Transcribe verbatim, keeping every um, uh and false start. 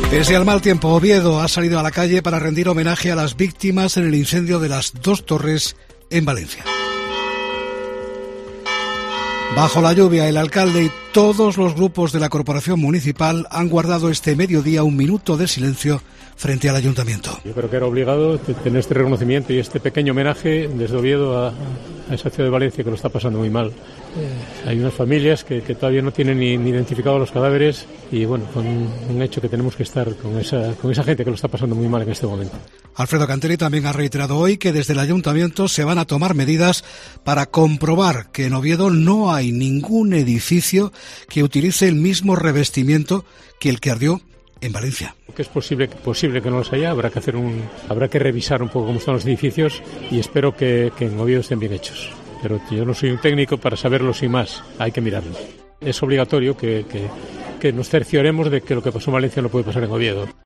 Pese al mal tiempo, Oviedo ha salido a la calle para rendir homenaje a las víctimas en el incendio de las dos torres en Valencia. Bajo la lluvia, el alcalde y todos los grupos de la corporación municipal han guardado este mediodía un minuto de silencio frente al ayuntamiento. Yo creo que era obligado tener este reconocimiento y este pequeño homenaje desde Oviedo a, a esa ciudad de Valencia que lo está pasando muy mal. Eh, hay unas familias que, que todavía no tienen ni, ni identificado los cadáveres y bueno, con un hecho que tenemos que estar con esa, con esa gente que lo está pasando muy mal en este momento. Alfredo Canteri también ha reiterado hoy que desde el ayuntamiento se van a tomar medidas para comprobar que en Oviedo no hay ningún edificio que utilice el mismo revestimiento que el que ardió en Valencia. Que es posible, posible que no los haya, habrá que hacer un, habrá que revisar un poco cómo están los edificios y espero que, que en Oviedo estén bien hechos. Pero yo no soy un técnico para saberlo sin más, hay que mirarlo. Es obligatorio que, que, que nos cercioremos de que lo que pasó en Valencia no puede pasar en Oviedo.